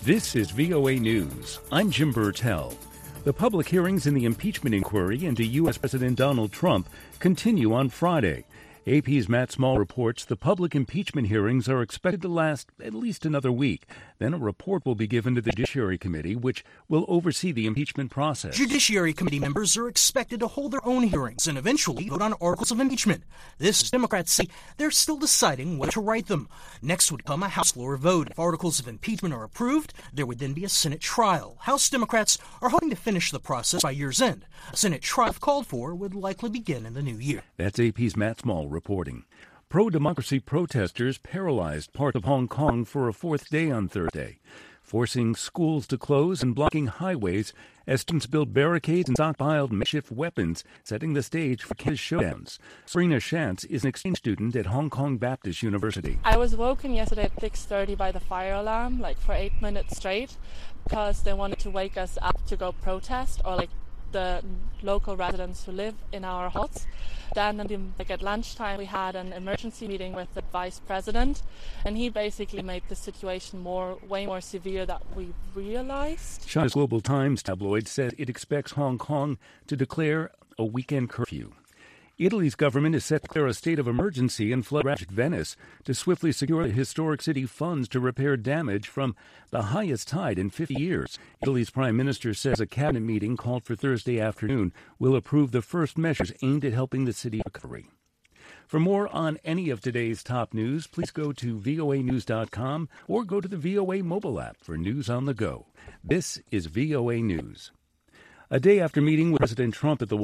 This is VOA News. I'm Jim Burtell. The public hearings in the impeachment inquiry into U.S. President Donald Trump continue on Friday. AP's Matt Small reports the public impeachment hearings are expected to last at least another week. Then a report will be given to the Judiciary Committee, which will oversee the impeachment process. Judiciary Committee members are expected to hold their own hearings and eventually vote on articles of impeachment. This, Democrats say, they're still deciding whether to write them. Next would come a House floor vote. If articles of impeachment are approved, there would then be a Senate trial. House Democrats are hoping to finish the process by year's end. A Senate trial, if called for, would likely begin in the new year. That's AP's Matt Small reporting. Pro-democracy protesters paralyzed part of Hong Kong for a fourth day on Thursday, forcing schools to close and blocking highways as students built barricades and stockpiled makeshift weapons, setting the stage for campus showdowns. Serena Shantz is an exchange student at Hong Kong Baptist University. I was woken yesterday at 6:30 by the fire alarm, for 8 minutes straight, because they wanted to wake us up to go protest, or the local residents who live in our huts. Then at lunchtime we had an emergency meeting with the vice president, and he basically made the situation way more severe than we realized. China's Global Times tabloid said it expects Hong Kong to declare a weekend curfew. Italy's government is set to declare a state of emergency in flood-ravaged Venice to swiftly secure the historic city funds to repair damage from the highest tide in 50 years. Italy's prime minister says a cabinet meeting called for Thursday afternoon will approve the first measures aimed at helping the city recovery. For more on any of today's top news, please go to voanews.com or go to the VOA mobile app for news on the go. This is VOA News. A day after meeting with President Trump at the